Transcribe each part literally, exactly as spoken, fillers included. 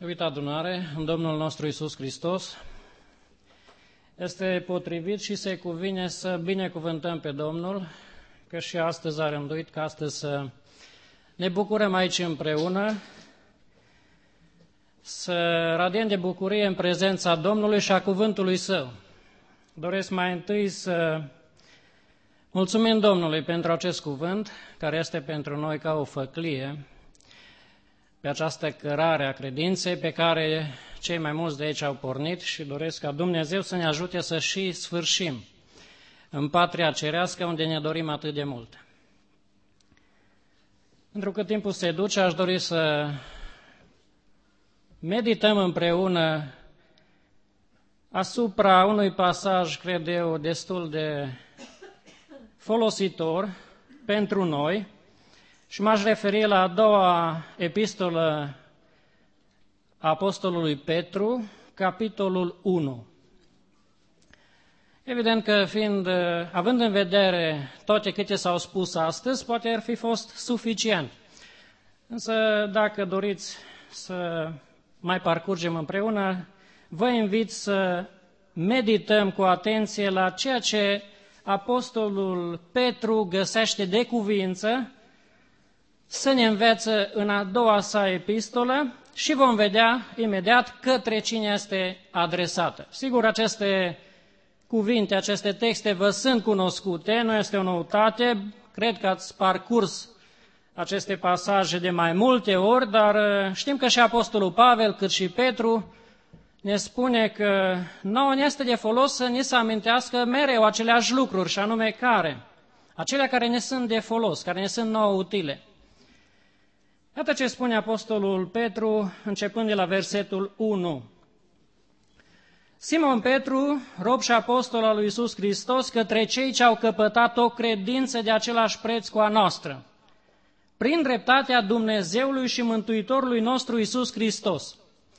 Iubita adunare, în Domnul nostru Iisus Hristos, este potrivit și se cuvine să binecuvântăm pe Domnul, că și astăzi a rânduit ca astăzi să ne bucurăm aici împreună, să radiem de bucurie în prezența Domnului și a cuvântului Său. Doresc mai întâi să mulțumim Domnului pentru acest cuvânt, care este pentru noi ca o făclie, pe această cărare a credinței pe care cei mai mulți de aici au pornit și doresc ca Dumnezeu să ne ajute să și sfârșim în patria cerească unde ne dorim atât de mult. Pentru că timpul se duce, aș dori să medităm împreună asupra unui pasaj, cred eu, destul de folositor pentru noi, și m-aș referi la a doua epistolă a apostolului Petru, capitolul unu. Evident că fiind, având în vedere toate câte s-au spus astăzi, poate ar fi fost suficient. Însă, dacă doriți să mai parcurgem împreună, vă invit să medităm cu atenție la ceea ce apostolul Petru găsește de cuviință să ne învețe în a doua sa epistolă și vom vedea imediat către cine este adresată. Sigur, aceste cuvinte, aceste texte vă sunt cunoscute, nu este o noutate, cred că ați parcurs aceste pasaje de mai multe ori, dar știm că și apostolul Pavel, cât și Petru, ne spune că nouă ne este de folos să ne se amintească mereu aceleași lucruri, și anume care? Acelea care ne sunt de folos, care ne sunt nouă utile. Iată ce spune apostolul Petru, începând de la versetul unu. Simon Petru, rob și apostol al lui Iisus Hristos, către cei ce au căpătat o credință de același preț cu a noastră, prin dreptatea Dumnezeului și Mântuitorului nostru Iisus Hristos.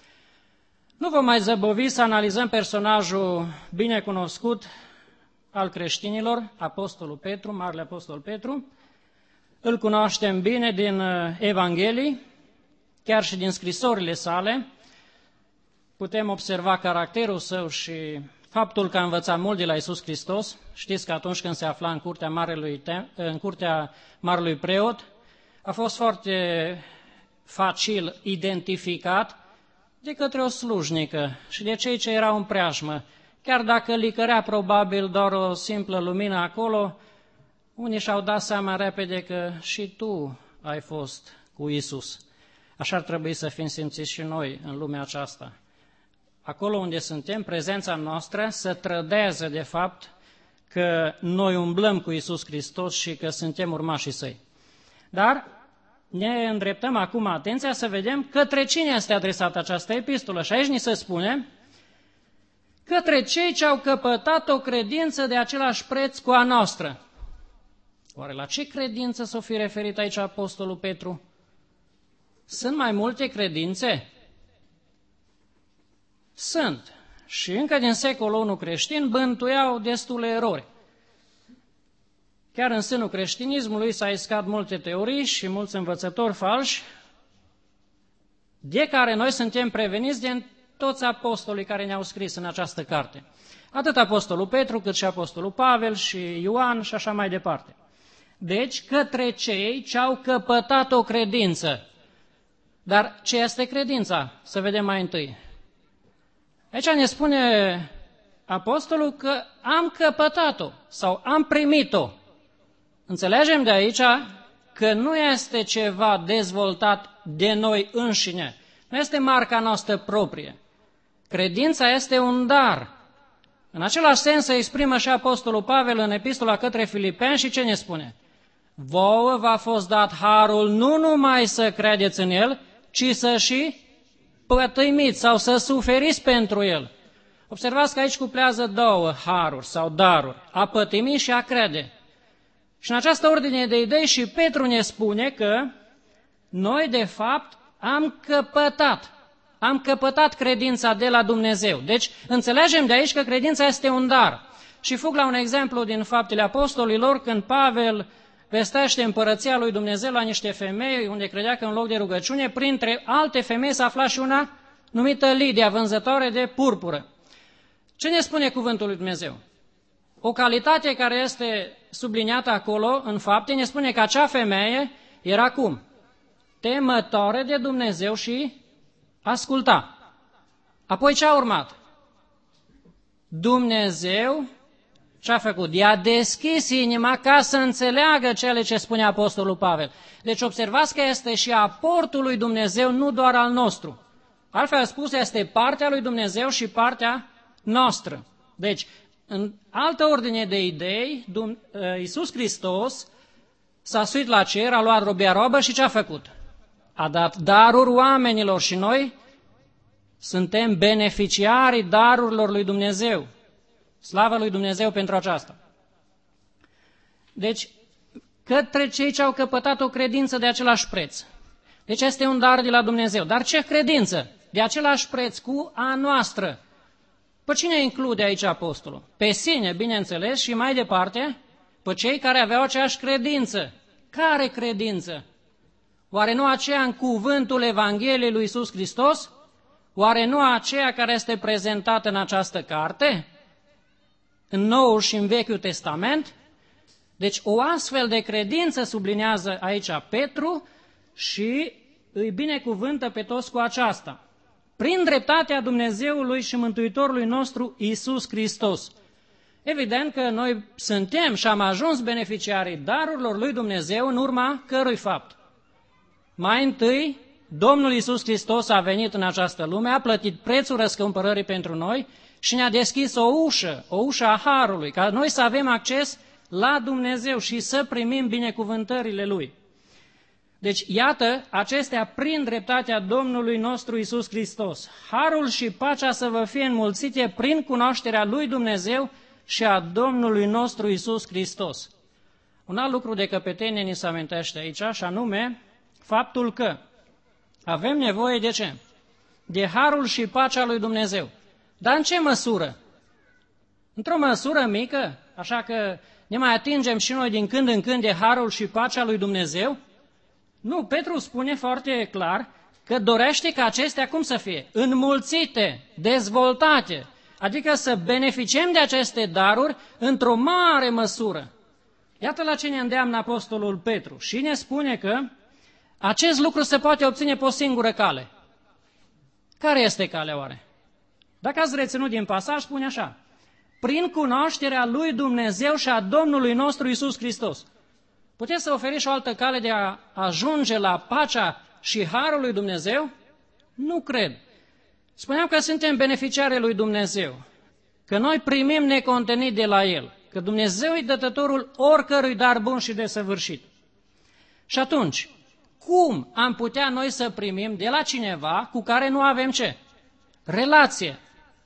Nu vom mai zăbovi să analizăm personajul binecunoscut al creștinilor, apostolul Petru, marele apostol Petru. Îl cunoaștem bine din Evanghelii, chiar și din scrisorile sale. Putem observa caracterul său și faptul că a învățat mult de la Iisus Hristos. Știți că atunci când se afla în curtea marelui, în curtea marelui preot, a fost foarte facil identificat de către o slujnică și de cei ce erau în preajmă. Chiar dacă licărea probabil doar o simplă lumină acolo, unii și-au dat seama repede că și tu ai fost cu Iisus. Așa ar trebui să fim simțiți și noi în lumea aceasta. Acolo unde suntem, prezența noastră să trădeze de fapt că noi umblăm cu Iisus Hristos și că suntem urmașii Săi. Dar ne îndreptăm acum atenția să vedem către cine este adresată această epistolă. Și aici ni se spune către cei ce au căpătat o credință de același preț cu a noastră. Oare la ce credință s-o fi referit aici apostolul Petru? Sunt mai multe credințe? Sunt. Și încă din secolul I creștin bântuiau destule erori. Chiar în sânul creștinismului s-a iscat multe teorii și mulți învățători falși, de care noi suntem preveniți de toți apostolii care ne-au scris în această carte. Atât apostolul Petru, cât și apostolul Pavel și Ioan și așa mai departe. Deci, către cei ce au căpătat o credință. Dar ce este credința? Să vedem mai întâi. Aici ne spune apostolul că am căpătat-o sau am primit-o. Înțelegem de aici că nu este ceva dezvoltat de noi înșine. Nu este marca noastră proprie. Credința este un dar. În același sens se exprimă și apostolul Pavel în epistola către Filipeni și ce ne spune? Vouă v-a fost dat harul nu numai să credeți în El, ci să și pătimiți sau să suferiți pentru El. Observați că aici cuplează două haruri sau daruri, a pătimi și a crede. Și în această ordine de idei și Petru ne spune că noi de fapt am căpătat, am căpătat credința de la Dumnezeu. Deci înțelegem de aici că credința este un dar. Și fug la un exemplu din Faptele Apostolilor, când Pavel vestește împărăția lui Dumnezeu la niște femei, unde credea că în loc de rugăciune, printre alte femei s-a aflat și una numită Lidia, vânzătoare de purpură. Ce ne spune cuvântul lui Dumnezeu? O calitate care este subliniată acolo în fapte ne spune că acea femeie era cum? Temătoare de Dumnezeu și asculta. Apoi ce a urmat? Dumnezeu ce-a făcut? I-a deschis inima ca să înțeleagă cele ce spune Apostolul Pavel. Deci observați că este și aportul lui Dumnezeu, nu doar al nostru. Altfel spus, este partea lui Dumnezeu și partea noastră. Deci, în altă ordine de idei, Iisus Hristos s-a suit la cer, a luat robia roabă și ce a făcut? A dat daruri oamenilor și noi suntem beneficiarii darurilor lui Dumnezeu. Slavă lui Dumnezeu pentru aceasta. Deci, către cei ce au căpătat o credință de același preț. Deci este un dar de la Dumnezeu. Dar ce credință? De același preț cu a noastră. Pe cine include aici apostolul? Pe sine, bineînțeles, și mai departe, pe cei care aveau aceeași credință. Care credință? Oare nu aceea în cuvântul Evangheliei lui Iisus Hristos? Oare nu aceea care este prezentată în această carte? În Noul și în Vechiul Testament? Deci o astfel de credință sublinează aici Petru și îi binecuvântă pe toți cu aceasta. Prin dreptatea Dumnezeului și Mântuitorului nostru Iisus Hristos. Evident că noi suntem și am ajuns beneficiarii darurilor lui Dumnezeu în urma cărui fapt? Mai întâi, Domnul Iisus Hristos a venit în această lume, a plătit prețul răscumpărării pentru noi și ne-a deschis o ușă, o ușă a Harului, ca noi să avem acces la Dumnezeu și să primim binecuvântările Lui. Deci, iată, acestea prin dreptatea Domnului nostru Iisus Hristos. Harul și pacea să vă fie înmulțite prin cunoașterea lui Dumnezeu și a Domnului nostru Iisus Hristos. Un alt lucru de căpetenie ni se amintește aici, și anume faptul că avem nevoie de ce? De harul și pacea lui Dumnezeu. Dar în ce măsură? Într-o măsură mică, așa că ne mai atingem și noi din când în când de harul și pacea lui Dumnezeu? Nu, Petru spune foarte clar că dorește ca acestea cum să fie? Înmulțite, dezvoltate, adică să beneficiem de aceste daruri într-o mare măsură. Iată la ce ne îndeamnă apostolul Petru și ne spune că acest lucru se poate obține pe o singură cale. Care este calea oare? Dacă ați reținut din pasaj, spune așa: prin cunoașterea lui Dumnezeu și a Domnului nostru Iisus Hristos. Puteți să oferiți și o altă cale de a ajunge la pacea și harul lui Dumnezeu? Nu cred. Spuneam că suntem beneficiari lui Dumnezeu, că noi primim necontenit de la El, că Dumnezeu e dătătorul oricărui dar bun și desăvârșit. Și atunci, cum am putea noi să primim de la cineva cu care nu avem ce? Relație.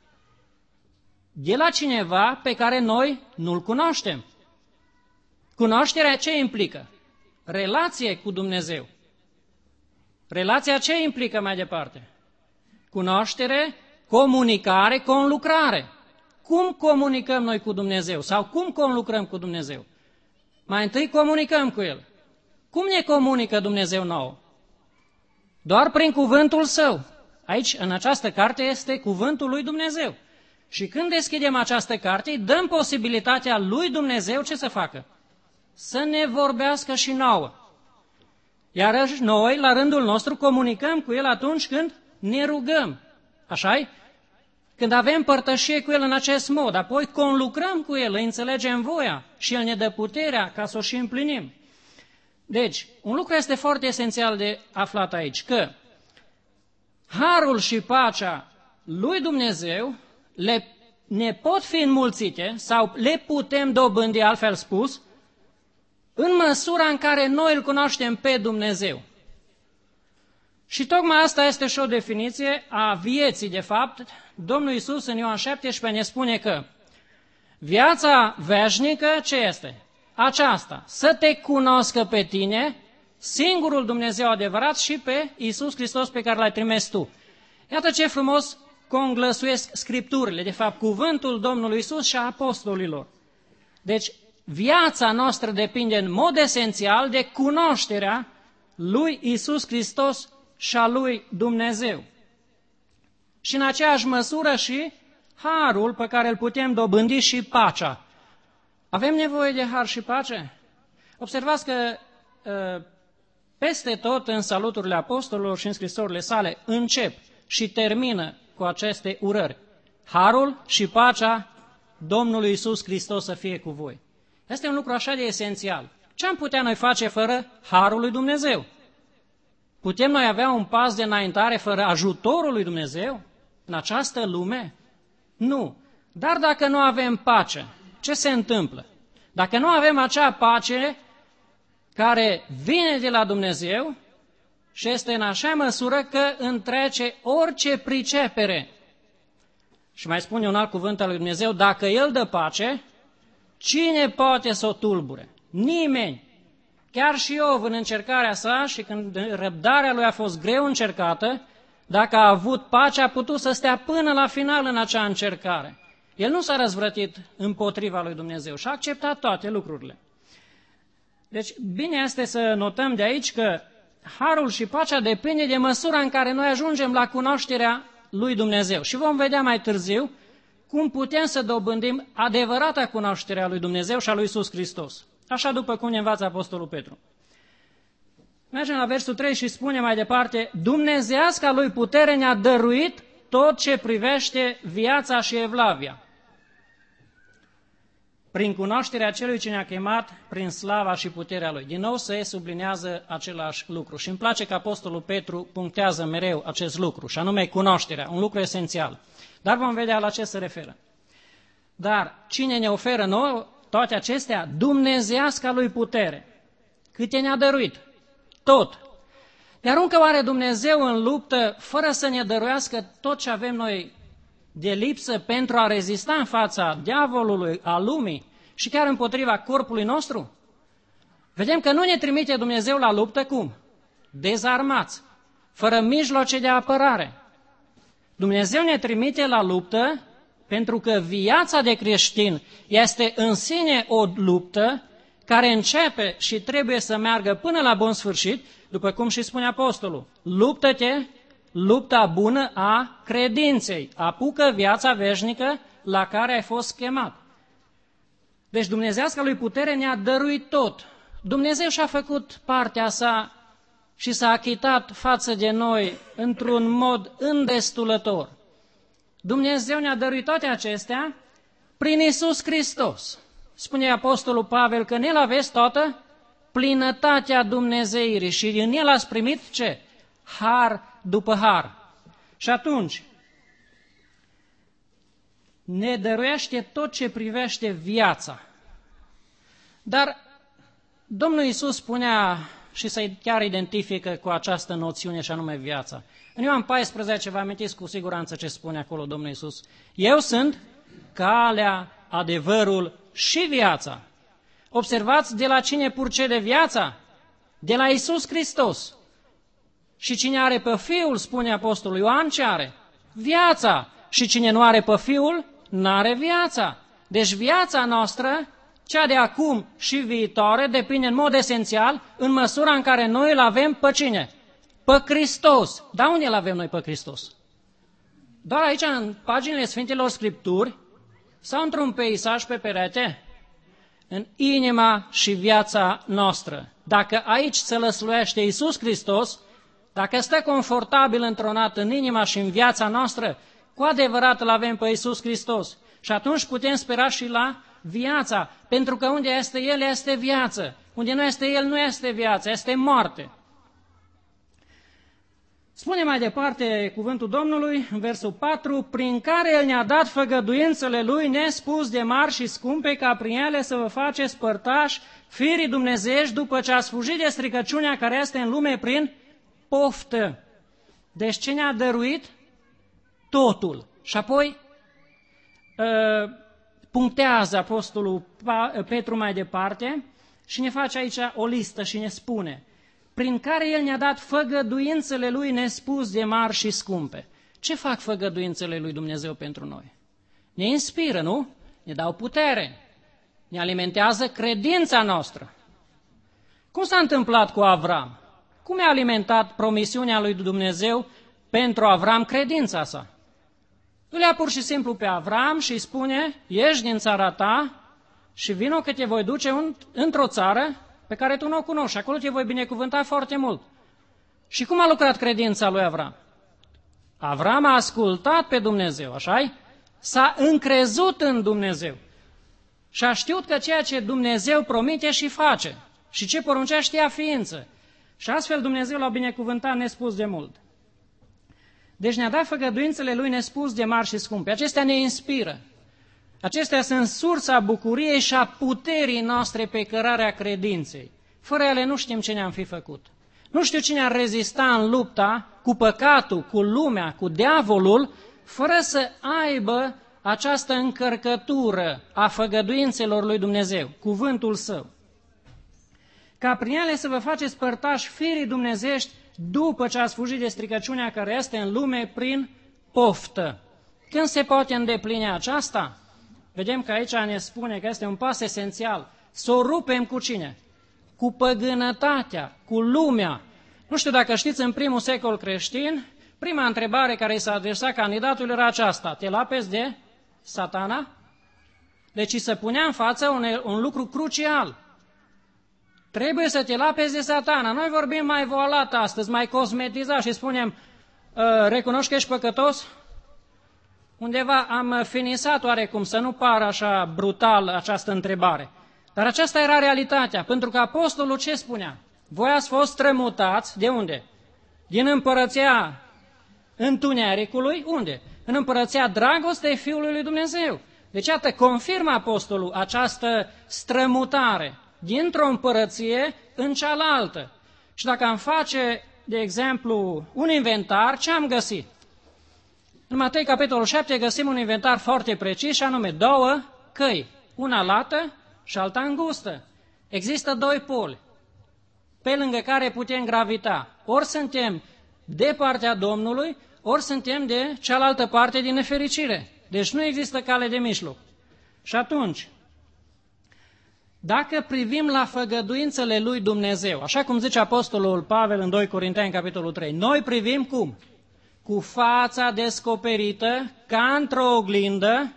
De la cineva pe care noi nu-L cunoaștem. Cunoașterea ce implică? Relație cu Dumnezeu. Relația ce implică mai departe? Cunoaștere, comunicare, conlucrare. Cum comunicăm noi cu Dumnezeu? Sau cum conlucrăm cu Dumnezeu? Mai întâi comunicăm cu El. Cum ne comunică Dumnezeu nouă? Doar prin cuvântul Său. Aici, în această carte, este cuvântul lui Dumnezeu. Și când deschidem această carte, dăm posibilitatea lui Dumnezeu ce să facă? Să ne vorbească și nouă. Iar noi, la rândul nostru, comunicăm cu El atunci când ne rugăm. Așa-i? Când avem părtășie cu El în acest mod, apoi conlucrăm cu El, îi înțelegem voia și El ne dă puterea ca să o și împlinim. Deci, un lucru este foarte esențial de aflat aici, că harul și pacea lui Dumnezeu le, ne pot fi înmulțite sau le putem dobândi, altfel spus, în măsura în care noi îl cunoaștem pe Dumnezeu. Și tocmai asta este și o definiție a vieții, de fapt. Domnul Iisus în Ioan șaptesprezece ne spune că viața veșnică ce este? Aceasta, să te cunoscă pe tine, singurul Dumnezeu adevărat, și pe Iisus Hristos pe care l-ai trimis tu. Iată ce frumos conglăsuiesc Scripturile, de fapt cuvântul Domnului Iisus și a apostolilor. Deci viața noastră depinde în mod esențial de cunoașterea lui Iisus Hristos și a lui Dumnezeu. și în aceeași măsură și harul pe care îl putem dobândi și pacea. Avem nevoie de har și pace? Observați că peste tot în saluturile apostolilor și în scrisorile sale încep și termină cu aceste urări. Harul și pacea Domnului Iisus Hristos să fie cu voi. Este un lucru așa de esențial. Ce am putea noi face fără harul lui Dumnezeu? Putem noi avea un pas de înaintare fără ajutorul lui Dumnezeu în această lume? Nu. Dar dacă nu avem pace, ce se întâmplă? Dacă nu avem acea pace care vine de la Dumnezeu și este în așa măsură că întrece orice pricepere. Și mai spune un alt cuvânt al lui Dumnezeu, dacă El dă pace, cine poate să o tulbure? Nimeni. Chiar și Iov în încercarea sa și când răbdarea lui a fost greu încercată, dacă a avut pace, a putut să stea până la final în acea încercare. El nu s-a răzvrătit împotriva lui Dumnezeu și a acceptat toate lucrurile. Deci, bine este să notăm de aici că harul și pacea depinde de măsura în care noi ajungem la cunoașterea lui Dumnezeu. Și vom vedea mai târziu cum putem să dobândim adevărata cunoaștere a lui Dumnezeu și a lui Iisus Hristos. Așa după cum ne învață Apostolul Petru. Mergem la versul trei și spune mai departe, Dumnezeiasca lui putere ne-a dăruit tot ce privește viața și evlavia. Prin cunoașterea celui ce ne-a chemat, prin slava și puterea lui. Din nou se sublinează același lucru. Și îmi place că Apostolul Petru punctează mereu acest lucru, și anume cunoașterea, un lucru esențial. Dar vom vedea la ce se referă. Dar cine ne oferă nouă toate acestea? Dumnezeiasca lui putere. Câte ne-a dăruit? Tot. Iar aruncă oare Dumnezeu în luptă fără să ne dăruiască tot ce avem noi de lipsă pentru a rezista în fața diavolului, a lumii și chiar împotriva corpului nostru? Vedem că nu ne trimite Dumnezeu la luptă cum? Dezarmați, fără mijloace de apărare. Dumnezeu ne trimite la luptă pentru că viața de creștin este în sine o luptă care începe și trebuie să meargă până la bun sfârșit, după cum și spune Apostolul. Luptă-te, lupta bună a credinței, apucă viața veșnică la care ai fost chemat. Deci Dumnezeiasca lui putere ne-a dăruit tot. Dumnezeu și-a făcut partea sa și s-a achitat față de noi într-un mod îndestulător. Dumnezeu ne-a dăruit toate acestea prin Iisus Hristos. Spune Apostolul Pavel că în El aveți toată plinătatea Dumnezeirii și în El ați primit ce? Har după har. Și atunci ne dăruiește tot ce privește viața. Dar Domnul Iisus spunea și se chiar identifică cu această noțiune și anume viața. În Ioan paisprezece, vă amintiți cu siguranță ce spune acolo Domnul Iisus. Eu sunt calea, adevărul și viața. Observați de la cine purcede viața? De la Iisus Hristos. Și cine are pe Fiul, spune Apostolul Ioan, ce are? Viața. Și cine nu are pe Fiul, n-are viața. Deci viața noastră, cea de acum și viitoare, depinde în mod esențial în măsura în care noi îl avem pe cine? Pe Hristos. Dar unde îl avem noi pe Hristos? Doar aici, în paginile Sfintelor Scripturi, sau într-un peisaj pe perete? În inima și viața noastră. Dacă aici se lăsluiește Iisus Hristos, dacă stă confortabil întronat în inima și în viața noastră, cu adevărat îl avem pe Iisus Hristos. Și atunci putem spera și la viața, pentru că unde este El, este viață. Unde nu este El, nu este viață, este moarte. Spune mai departe cuvântul Domnului, în versul patru, prin care El ne-a dat făgăduințele Lui nespus de mari și scumpe, ca prin ele să vă faceți părtași firii dumnezeiești după ce ați fugit de stricăciunea care este în lume prin poftă. Deci ce ne-a dăruit? Totul. Și apoi uh, punctează Apostolul Petru mai departe și ne face aici o listă și ne spune prin care El ne-a dat făgăduințele Lui nespus de mari și scumpe. Ce fac făgăduințele Lui Dumnezeu pentru noi? Ne inspiră, nu? Ne dau putere. Ne alimentează credința noastră. Cum s-a întâmplat cu Avram? Cum a alimentat promisiunea lui Dumnezeu pentru Avram credința sa? Îl ia pur și simplu pe Avram și îi spune, ieși din țara ta și vino că te voi duce în, într-o țară pe care tu nu o cunoști. Acolo te voi binecuvânta foarte mult. Și cum a lucrat credința lui Avram? Avram a ascultat pe Dumnezeu, așa-i? S-a încrezut în Dumnezeu. Și a știut că ceea ce Dumnezeu promite și face. Și ce poruncea știa ființă. Și astfel Dumnezeu l-a binecuvântat nespus de mult. Deci ne-a dat făgăduințele Lui nespus de mari și scumpe. Acestea ne inspiră. Acestea sunt sursa bucuriei și a puterii noastre pe cărarea credinței. Fără ele nu știm ce ne-am fi făcut. Nu știu cine ar rezista în lupta cu păcatul, cu lumea, cu diavolul, fără să aibă această încărcătură a făgăduințelor lui Dumnezeu, cuvântul Său. Ca prin ele să vă faceți părtași firii dumnezești după ce ați fugit de stricăciunea care este în lume prin poftă. Când se poate îndeplini aceasta? Vedem că aici ne spune că este un pas esențial. Să o rupem cu cine? Cu păgânătatea, cu lumea. Nu știu dacă știți, în primul secol creștin, prima întrebare care i s-a adresat candidatului era aceasta. Te lapezi de Satana? Deci îi se punea în față un, un lucru crucial. Trebuie să te lapezi de Satana. Noi vorbim mai voalat astăzi, mai cosmetizat și spunem, recunoști că ești păcătos? Undeva am finisat oarecum, să nu pară așa brutal această întrebare. Dar aceasta era realitatea, pentru că apostolul ce spunea? Voi ați fost strămutați, de unde? Din împărăția întunericului, unde? În împărăția dragostei Fiului lui Dumnezeu. Deci, iată, confirmă apostolul această strămutare dintr-o împărăție în cealaltă. Și dacă am face, de exemplu, un inventar, ce am găsit? În Matei, capitolul șapte, găsim un inventar foarte precis, și anume două căi, una lată și alta îngustă. Există doi poli pe lângă care putem gravita. Ori suntem de partea Domnului, ori suntem de cealaltă parte din nefericire. Deci nu există cale de mijloc. Și atunci, dacă privim la făgăduințele lui Dumnezeu, așa cum zice apostolul Pavel în doi Corinteni, capitolul trei, noi privim cum? Cu fața descoperită, ca într-o oglindă,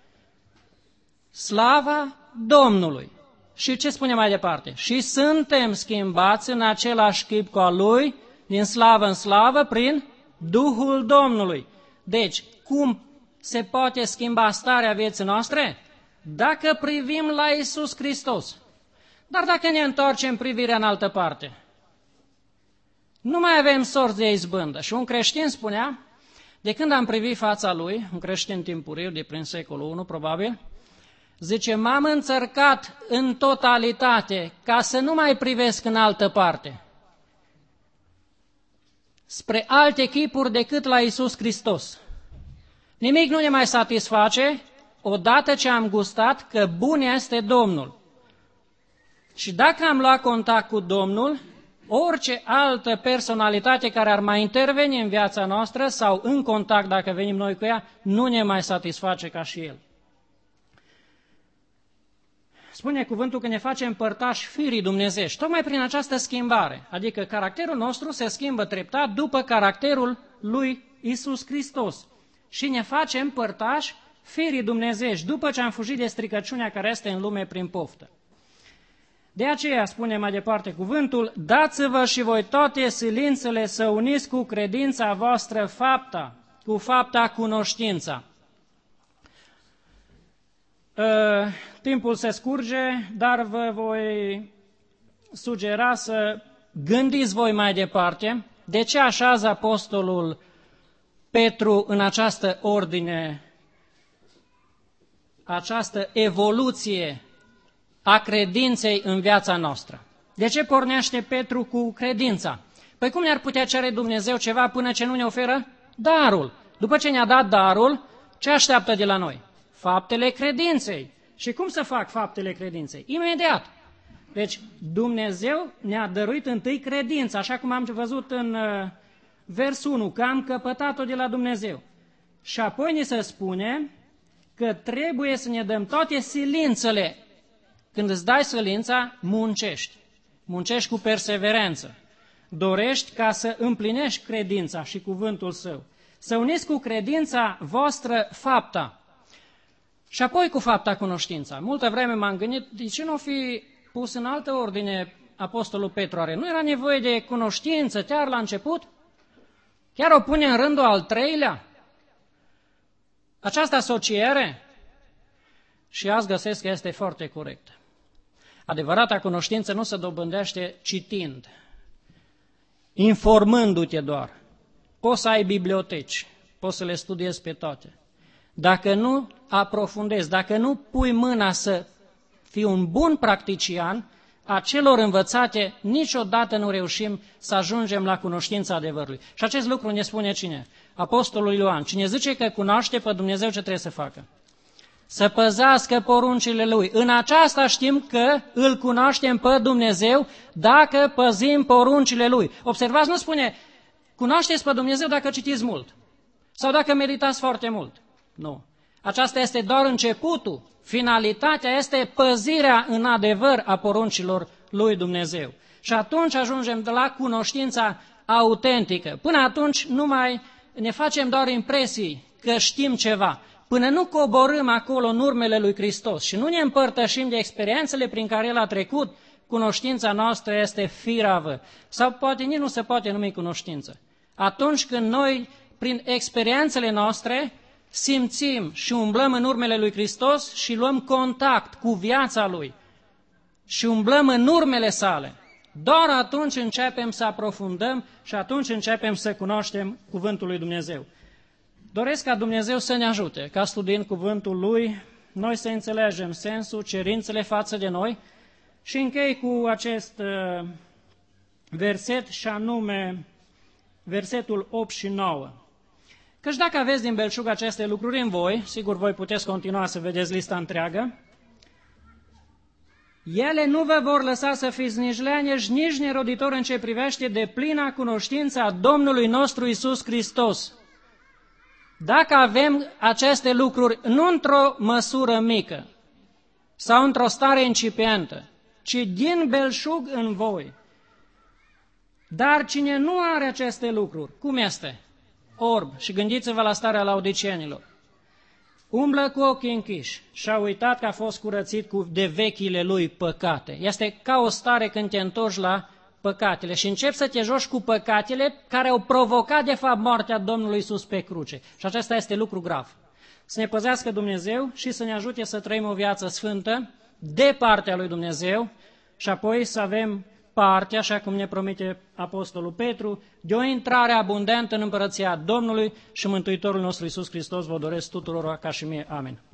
slava Domnului. Și ce spune mai departe? Și suntem schimbați în același chip cu al Lui, din slavă în slavă, prin Duhul Domnului. Deci, cum se poate schimba starea vieții noastre? Dacă privim la Iisus Hristos. Dar dacă ne întoarcem privirea în altă parte, nu mai avem sorți de izbândă. Și un creștin spunea, de când am privit fața lui, un creștin timpuriu de prin secolul unu, probabil, zice, m-am înțărcat în totalitate ca să nu mai privesc în altă parte, spre alte chipuri decât la Iisus Hristos. Nimic nu ne mai satisface odată ce am gustat că bun este Domnul. Și dacă am luat contact cu Domnul, orice altă personalitate care ar mai interveni în viața noastră sau în contact dacă venim noi cu ea, nu ne mai satisface ca și El. Spune cuvântul că ne facem părtași firii dumnezești, tocmai prin această schimbare, adică caracterul nostru se schimbă treptat după caracterul lui Iisus Hristos și ne facem părtași firii dumnezești, după ce am fugit de stricăciunea care este în lume prin poftă. De aceea spune mai departe cuvântul, dați-vă și voi toate silințele să uniți cu credința voastră fapta, cu fapta cunoștința. Uh, timpul se scurge, dar vă voi sugera să gândiți voi mai departe de ce așează apostolul Petru în această ordine, această evoluție a credinței în viața noastră. De ce pornește Petru cu credința? Păi cum ne-ar putea cere Dumnezeu ceva până ce nu ne oferă darul? După ce ne-a dat darul, ce așteaptă de la noi? Faptele credinței. Și cum să fac faptele credinței? Imediat. Deci Dumnezeu ne-a dăruit întâi credința, așa cum am văzut în uh, versul unu, că am căpătat-o de la Dumnezeu. Și apoi ni se spune că trebuie să ne dăm toate silințele. Când îți dai silința, muncești. Muncești cu perseverență. Dorești ca să împlinești credința și cuvântul Său. Să uniți cu credința voastră fapta. Și apoi cu fapta cunoștința. Multă vreme m-am gândit, de ce nu o fi pus în altă ordine Apostolul Petru? Are? Nu era nevoie de cunoștință chiar la început? Chiar o pune în rândul al treilea? Această asociere? Și azi găsesc că este foarte corectă. Adevărata cunoștință nu se dobândește citind, informându-te doar. Poți să ai biblioteci, poți să le studiezi pe toate. Dacă nu aprofundezi, dacă nu pui mâna să fii un bun practician a celor învățate, niciodată nu reușim să ajungem la cunoștința adevărului. Și acest lucru ne spune cine? Apostolul Ioan. Cine zice că cunoaște pe Dumnezeu, ce trebuie să facă? Să păzească poruncile Lui. În aceasta știm că îl cunoaștem pe Dumnezeu dacă păzim poruncile Lui. Observați, nu spune, cunoașteți pe Dumnezeu dacă citiți mult sau dacă meditați foarte mult. Nu. Aceasta este doar începutul. Finalitatea este păzirea în adevăr a poruncilor lui Dumnezeu. Și atunci ajungem la cunoștința autentică. Până atunci nu mai ne facem doar impresii că știm ceva. Până nu coborâm acolo în urmele lui Hristos și nu ne împărtășim de experiențele prin care El a trecut, cunoștința noastră este firavă. Sau poate nici nu se poate numi cunoștință. Atunci când noi, prin experiențele noastre, simțim și umblăm în urmele lui Hristos și luăm contact cu viața Lui și umblăm în urmele sale, doar atunci începem să aprofundăm și atunci începem să cunoaștem cuvântul lui Dumnezeu. Doresc ca Dumnezeu să ne ajute, ca studiind cuvântul Lui, noi să înțelegem sensul, cerințele față de noi și închei cu acest uh, verset și anume versetul opt și nouă. Căci dacă aveți din belșug aceste lucruri în voi, sigur voi puteți continua să vedeți lista întreagă, ele nu vă vor lăsa să fiți nici leneși, nici neroditori în ce privește de plina cunoștință a Domnului nostru Iisus Hristos. Dacă avem aceste lucruri nu într-o măsură mică sau într-o stare incipientă, ci din belșug în voi. Dar cine nu are aceste lucruri, cum este? Orb. Și gândiți-vă la starea laodicienilor. Umblă cu ochii închiși și a uitat că a fost curățit cu de vechile lui păcate. Este ca o stare când te întorci la păcatele și începi să te joci cu păcatele care au provocat de fapt moartea Domnului Iisus pe cruce. Și acesta este lucru grav. Să ne păzească Dumnezeu și să ne ajute să trăim o viață sfântă de partea lui Dumnezeu și apoi să avem parte, așa cum ne promite Apostolul Petru, de o intrare abundentă în împărăția Domnului și Mântuitorul nostru Iisus Hristos vă doresc tuturor ca și mie. Amin.